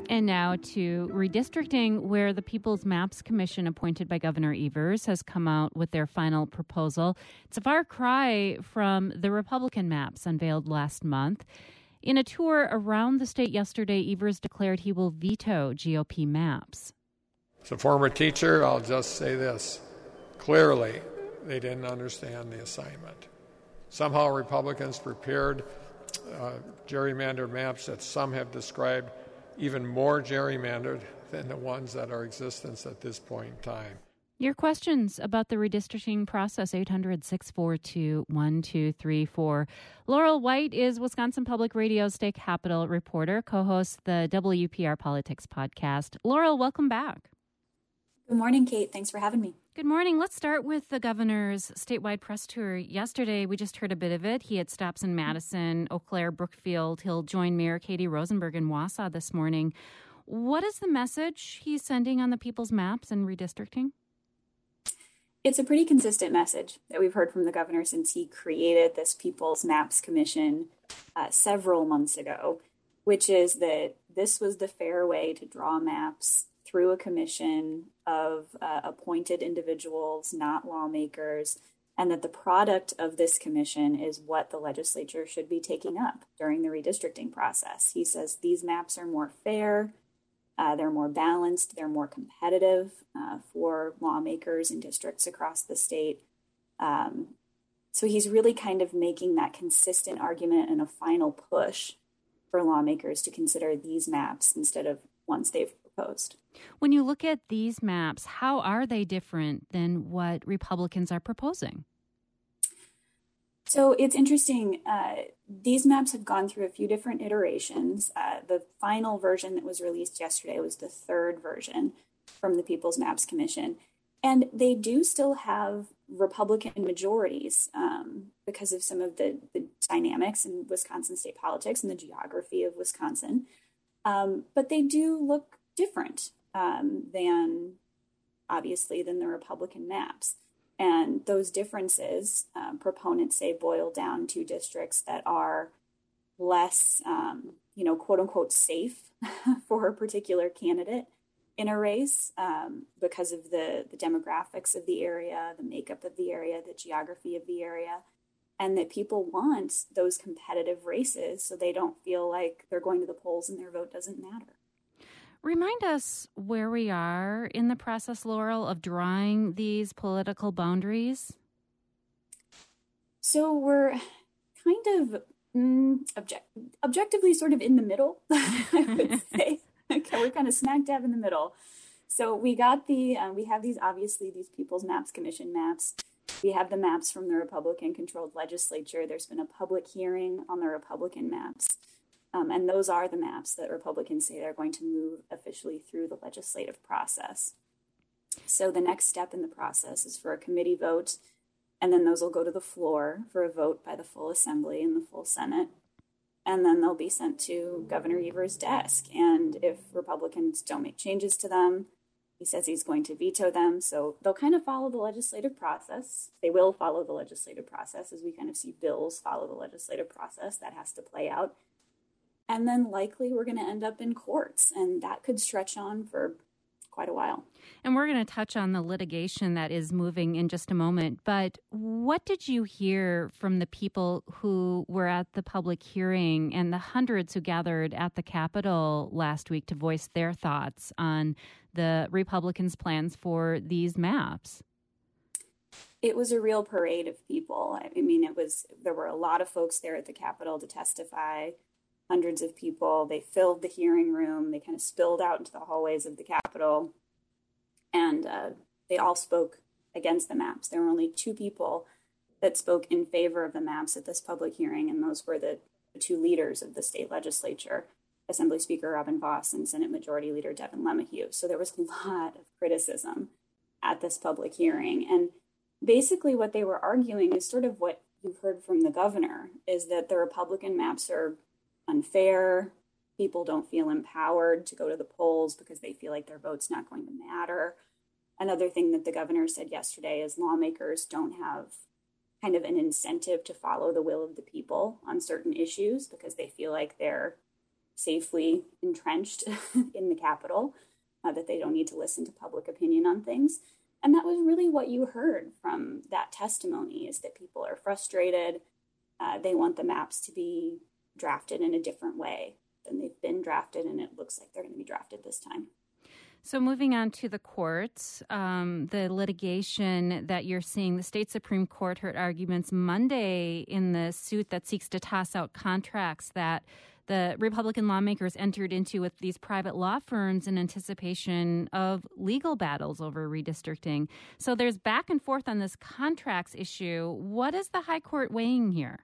And now to redistricting, where the People's Maps Commission appointed by Governor Evers has come out with their final proposal. It's a far cry from the Republican maps unveiled last month. In a tour around the state yesterday, Evers declared he will veto GOP maps. As a former teacher, I'll just say this. Clearly, they didn't understand the assignment. Somehow Republicans prepared gerrymandered maps that some have described even more gerrymandered than the ones that are in existence at this point in time. Your questions about the redistricting process, 800-642-1234. Laurel White is Wisconsin Public Radio's state capitol reporter, co-hosts the WPR Politics podcast. Laurel, welcome back. Good morning, Kate. Thanks for having me. Good morning. Let's start with the governor's statewide press tour. Yesterday, we just heard a bit of it. He had stops in Madison, Eau Claire, Brookfield. He'll join Mayor Katie Rosenberg in Wausau this morning. What is the message he's sending on the people's maps and redistricting? It's a pretty consistent message that we've heard from the governor since he created this People's Maps Commission several months ago, which is that this was the fair way to draw maps through a commission of appointed individuals, not lawmakers, and that the product of this commission is what the legislature should be taking up during the redistricting process. He says these maps are more fair, they're more balanced, they're more competitive for lawmakers in districts across the state. So he's really kind of making that consistent argument and a final push for lawmakers to consider these maps instead of ones they've proposed. When you look at these maps, how are they different than what Republicans are proposing? So it's interesting. These maps have gone through a few different iterations. The final version that was released yesterday was the third version from the People's Maps Commission. And they do still have Republican majorities because of some of the dynamics in Wisconsin state politics and the geography of Wisconsin. But they do look different than the Republican maps. And those differences, proponents say, boil down to districts that are less, quote unquote, safe for a particular candidate in a race because of the demographics of the area, the makeup of the area, the geography of the area, and that people want those competitive races so they don't feel like they're going to the polls and their vote doesn't matter. Remind us where we are in the process, Laurel, of drawing these political boundaries. So we're kind of objectively sort of in the middle, I would say. Okay, we're kind of smack dab in the middle. So we got we have these People's Maps Commission maps. We have the maps from the Republican-controlled legislature. There's been a public hearing on the Republican maps. And those are the maps that Republicans say they're going to move officially through the legislative process. So the next step in the process is for a committee vote, and then those will go to the floor for a vote by the full Assembly and the full Senate. And then they'll be sent to Governor Evers' desk. And if Republicans don't make changes to them, he says he's going to veto them. So they'll kind of follow the legislative process. They will follow the legislative process as we kind of see bills follow the legislative process. That has to play out. And then likely we're going to end up in courts, and that could stretch on for quite a while. And we're going to touch on the litigation that is moving in just a moment. But what did you hear from the people who were at the public hearing and the hundreds who gathered at the Capitol last week to voice their thoughts on the Republicans' plans for these maps? It was a real parade of people. I mean, there were a lot of folks there at the Capitol to testify. Hundreds of people. They filled the hearing room. They kind of spilled out into the hallways of the Capitol. And they all spoke against the maps. There were only two people that spoke in favor of the maps at this public hearing, and those were the two leaders of the state legislature, Assembly Speaker Robin Vos and Senate Majority Leader Devin LeMahieu. So there was a lot of criticism at this public hearing. And basically what they were arguing is sort of what you've heard from the governor, is that the Republican maps are unfair. People don't feel empowered to go to the polls because they feel like their vote's not going to matter. Another thing that the governor said yesterday is lawmakers don't have kind of an incentive to follow the will of the people on certain issues because they feel like they're safely entrenched in the Capitol, that they don't need to listen to public opinion on things. And that was really what you heard from that testimony, is that people are frustrated. They want the maps to be drafted in a different way than they've been drafted, and it looks like they're going to be drafted this time. So moving on to the courts, the litigation that you're seeing, the state Supreme Court heard arguments Monday in the suit that seeks to toss out contracts that the Republican lawmakers entered into with these private law firms in anticipation of legal battles over redistricting. So there's back and forth on this contracts issue. What is the high court weighing here?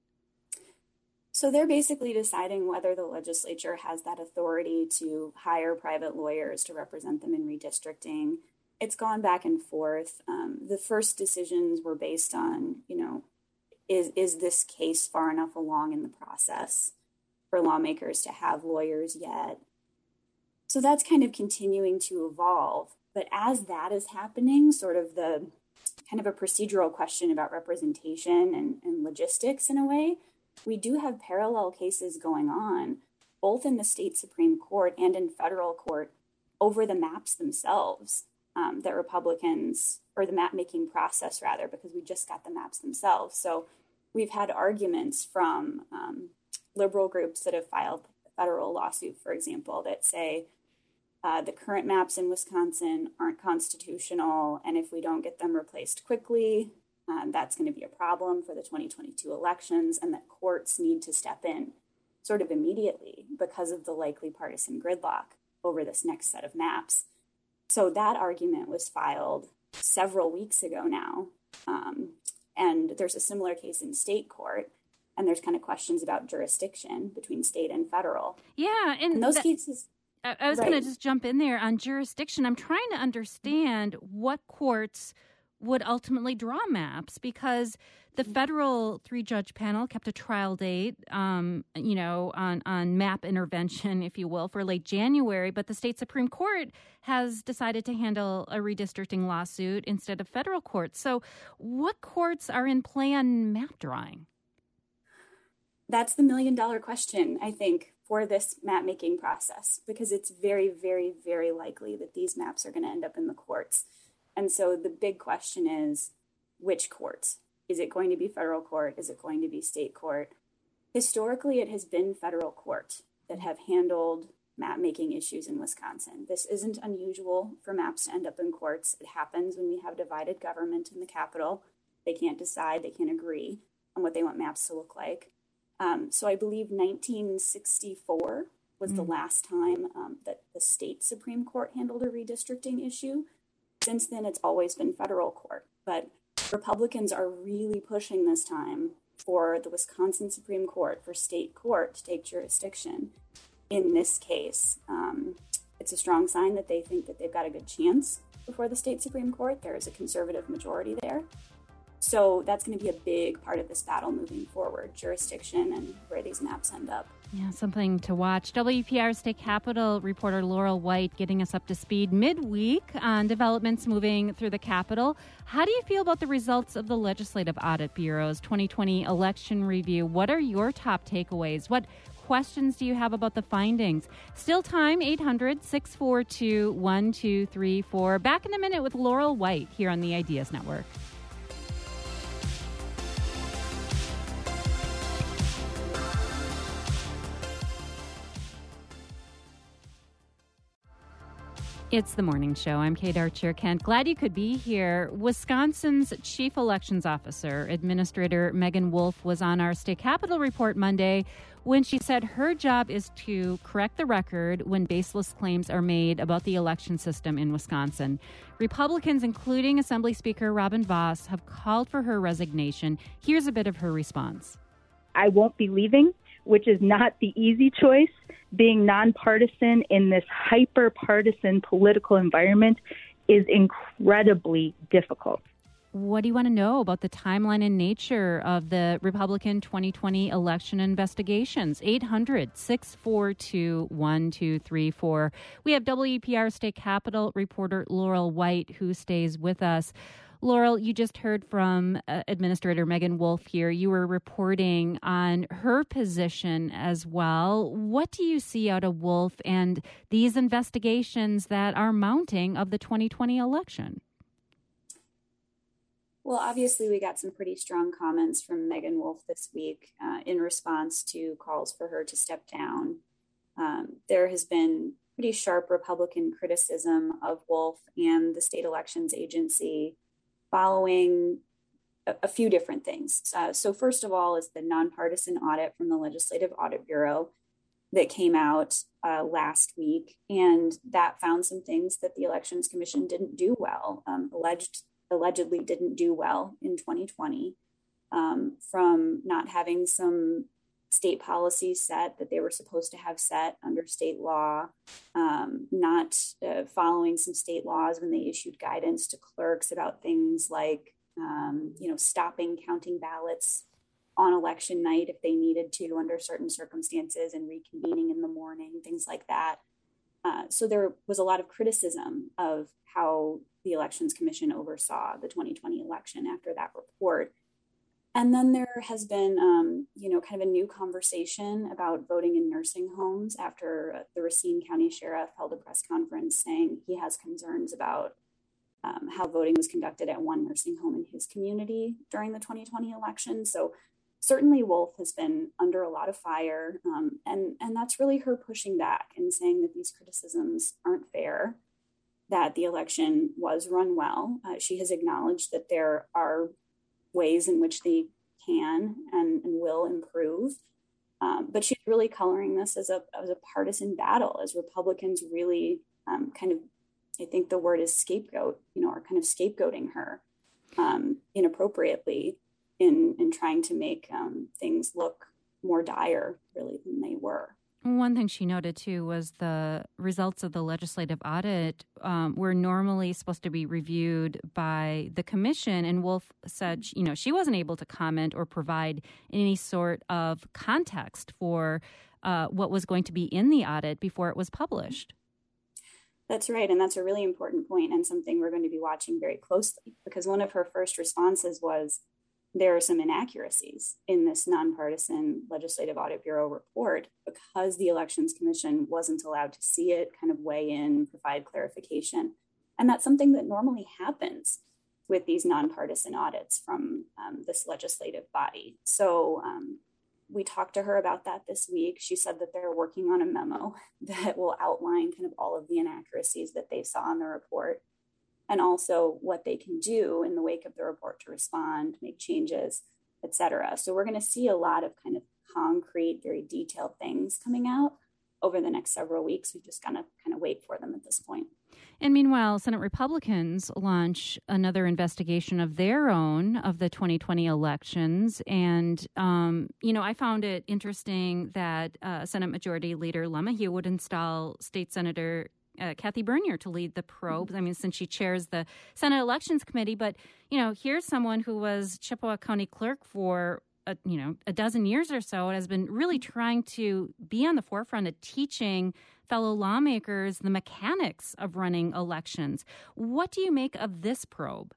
So they're basically deciding whether the legislature has that authority to hire private lawyers to represent them in redistricting. It's gone back and forth. The first decisions were based on, is this case far enough along in the process for lawmakers to have lawyers yet? So that's kind of continuing to evolve. But as that is happening, sort of the kind of a procedural question about representation and logistics in a way, we do have parallel cases going on, both in the state Supreme Court and in federal court, over the maps themselves that Republicans, or the map-making process rather, because we just got the maps themselves. So we've had arguments from liberal groups that have filed a federal lawsuit, for example, that say the current maps in Wisconsin aren't constitutional, and if we don't get them replaced quickly, that's going to be a problem for the 2022 elections, and that courts need to step in sort of immediately because of the likely partisan gridlock over this next set of maps. So that argument was filed several weeks ago now, and there's a similar case in state court, and there's kind of questions about jurisdiction between state and federal. Yeah, and those cases... I was going to just jump in there on jurisdiction. I'm trying to understand what courts would ultimately draw maps, because the federal 3-judge panel kept a trial date, on map intervention, if you will, for late January. But the state Supreme Court has decided to handle a redistricting lawsuit instead of federal courts. So what courts are in play on map drawing? That's the million-dollar question, I think, for this map-making process, because it's very, very, very likely that these maps are going to end up in the courts. And so the big question is, which courts? Is it going to be federal court? Is it going to be state court? Historically, it has been federal court that have handled map-making issues in Wisconsin. This isn't unusual for maps to end up in courts. It happens when we have divided government in the Capitol. They can't decide, they can't agree on what they want maps to look like. So I believe 1964 was the last time that the state Supreme Court handled a redistricting issue. Since then, it's always been federal court. But Republicans are really pushing this time for the Wisconsin Supreme Court, for state court to take jurisdiction in this case. It's a strong sign that they think that they've got a good chance before the state Supreme Court. There is a conservative majority there. So that's going to be a big part of this battle moving forward, jurisdiction and where these maps end up. Yeah, something to watch. WPR State Capitol reporter Laurel White getting us up to speed midweek on developments moving through the Capitol. How do you feel about the results of the Legislative Audit Bureau's 2020 election review? What are your top takeaways? What questions do you have about the findings? Still time, 800-642-1234. Back in a minute with Laurel White here on the Ideas Network. It's the morning show. I'm Kate Archer-Kent. Glad you could be here. Wisconsin's Chief Elections Officer, Administrator Megan Wolf, was on our State Capitol Report Monday when she said her job is to correct the record when baseless claims are made about the election system in Wisconsin. Republicans, including Assembly Speaker Robin Vos, have called for her resignation. Here's a bit of her response. I won't be leaving, which is not the easy choice. Being nonpartisan in this hyper-partisan political environment is incredibly difficult. What do you want to know about the timeline and nature of the Republican 2020 election investigations? 800-642-1234. We have WPR State Capitol reporter Laurel White, who stays with us. Laurel, you just heard from Administrator Megan Wolf here. You were reporting on her position as well. What do you see out of Wolf and these investigations that are mounting of the 2020 election? Well, obviously, we got some pretty strong comments from Megan Wolf this week in response to calls for her to step down. There has been pretty sharp Republican criticism of Wolf and the state elections agency following a few different things. So first of all is the nonpartisan audit from the Legislative Audit Bureau that came out last week, and that found some things that the Elections Commission didn't do well, allegedly didn't do well in 2020, from not having some state policies set that they were supposed to have set under state law, not following some state laws when they issued guidance to clerks about things like, stopping counting ballots on election night if they needed to under certain circumstances and reconvening in the morning, things like that. So there was a lot of criticism of how the Elections Commission oversaw the 2020 election after that report. And then there has been, kind of a new conversation about voting in nursing homes after the Racine County Sheriff held a press conference saying he has concerns about how voting was conducted at one nursing home in his community during the 2020 election. So certainly Wolf has been under a lot of fire, and that's really her pushing back and saying that these criticisms aren't fair, that the election was run well. She has acknowledged that there are ways in which they can and will improve. But she's really coloring this as a partisan battle, as Republicans really I think the word is scapegoat, are kind of scapegoating her inappropriately in trying to make things look more dire, really, than they were. One thing she noted, too, was the results of the legislative audit were normally supposed to be reviewed by the commission. And Wolf said, she wasn't able to comment or provide any sort of context for what was going to be in the audit before it was published. That's right. And that's a really important point and something we're going to be watching very closely, because one of her first responses was, there are some inaccuracies in this nonpartisan Legislative Audit Bureau report because the Elections Commission wasn't allowed to see it, kind of weigh in, provide clarification. And that's something that normally happens with these nonpartisan audits from this legislative body. So we talked to her about that this week. She said that they're working on a memo that will outline kind of all of the inaccuracies that they saw in the report, and also what they can do in the wake of the report to respond, make changes, et cetera. So we're going to see a lot of kind of concrete, very detailed things coming out over the next several weeks. We've just got to kind of wait for them at this point. And meanwhile, Senate Republicans launch another investigation of their own of the 2020 elections. And, I found it interesting that Senate Majority Leader LaMahia would install State Senator Kathy Bernier to lead the probe. I mean, since she chairs the Senate Elections Committee. But, here's someone who was Chippewa County Clerk for a dozen years or so, and has been really trying to be on the forefront of teaching fellow lawmakers the mechanics of running elections. What do you make of this probe?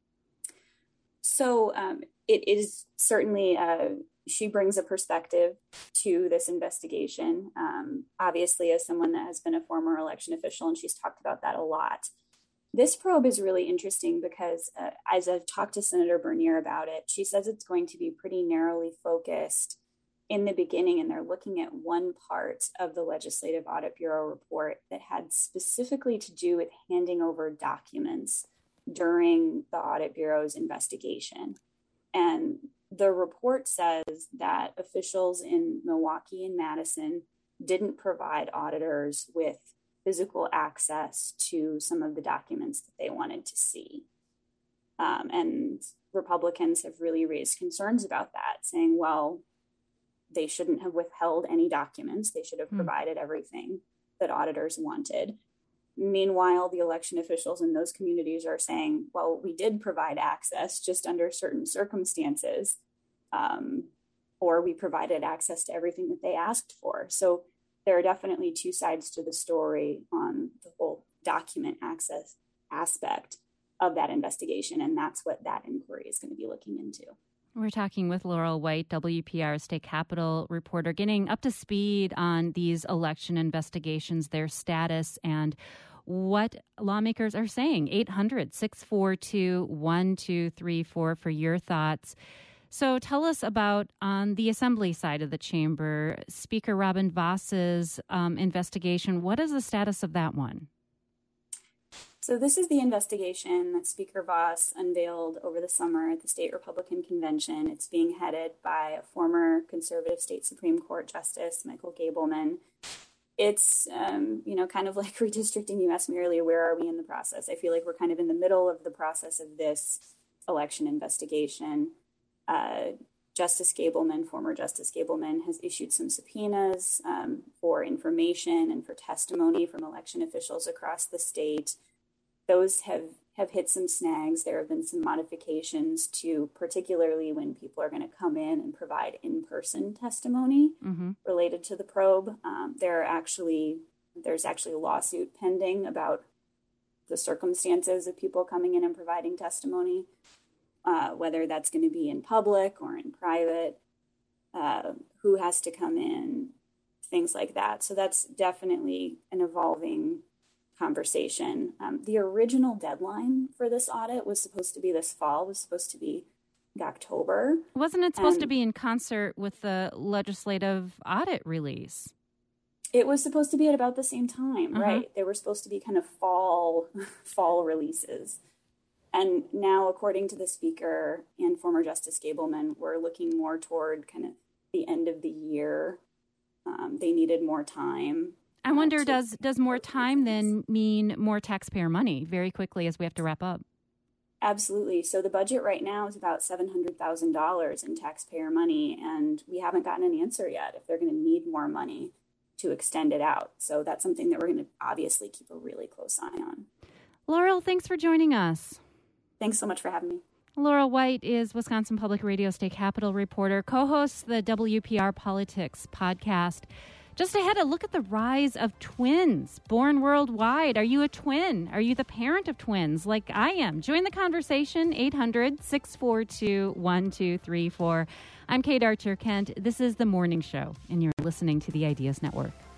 So it is certainly, she brings a perspective to this investigation, obviously as someone that has been a former election official, and she's talked about that a lot. This probe is really interesting because as I've talked to Senator Bernier about it, she says it's going to be pretty narrowly focused in the beginning, and they're looking at one part of the Legislative Audit Bureau report that had specifically to do with handing over documents during the Audit Bureau's investigation. And the report says that officials in Milwaukee and Madison didn't provide auditors with physical access to some of the documents that they wanted to see. And Republicans have really raised concerns about that, saying, well, they shouldn't have withheld any documents. They should have provided everything that auditors wanted. Meanwhile, the election officials in those communities are saying, well, we did provide access just under certain circumstances, or we provided access to everything that they asked for. So there are definitely two sides to the story on the whole document access aspect. of that investigation. And that's what that inquiry is going to be looking into. We're talking with Laurel White, WPR State Capitol reporter, getting up to speed on these election investigations, their status, and what lawmakers are saying. 800-642-1234 for your thoughts. So tell us about, on the Assembly side of the chamber, Speaker Robin Vos's investigation. What is the status of that one? So this is the investigation that Speaker Vos unveiled over the summer at the State Republican Convention. It's being headed by a former conservative state Supreme Court Justice, Michael Gableman. It's, kind of like redistricting. You asked me earlier, where are we in the process? I feel like we're kind of in the middle of the process of this election investigation. Justice Gableman, former Justice Gableman, has issued some subpoenas for information and for testimony from election officials across the state. Those have hit some snags. There have been some modifications to, particularly when people are going to come in and provide in-person testimony related to the probe. There's actually a lawsuit pending about the circumstances of people coming in and providing testimony, whether that's going to be in public or in private, who has to come in, things like that. So that's definitely an evolving conversation. The original deadline for this audit was supposed to be this fall, was supposed to be October. Wasn't it supposed to be in concert with the legislative audit release? It was supposed to be at about the same time, right? They were supposed to be kind of fall releases. And now, according to the Speaker and former Justice Gableman, we're looking more toward kind of the end of the year. They needed more time. I wonder, does more time then mean more taxpayer money very quickly as we have to wrap up? Absolutely. So the budget right now is about $700,000 in taxpayer money, and we haven't gotten an answer yet if they're going to need more money to extend it out. So that's something that we're going to obviously keep a really close eye on. Laurel, thanks for joining us. Thanks so much for having me. Laurel White is Wisconsin Public Radio State Capitol reporter, co-hosts the WPR Politics podcast. Just ahead, a look at the rise of twins born worldwide. Are you a twin? Are you the parent of twins like I am? Join the conversation, 800-642-1234. I'm Kate Archer-Kent. This is The Morning Show, and you're listening to the Ideas Network.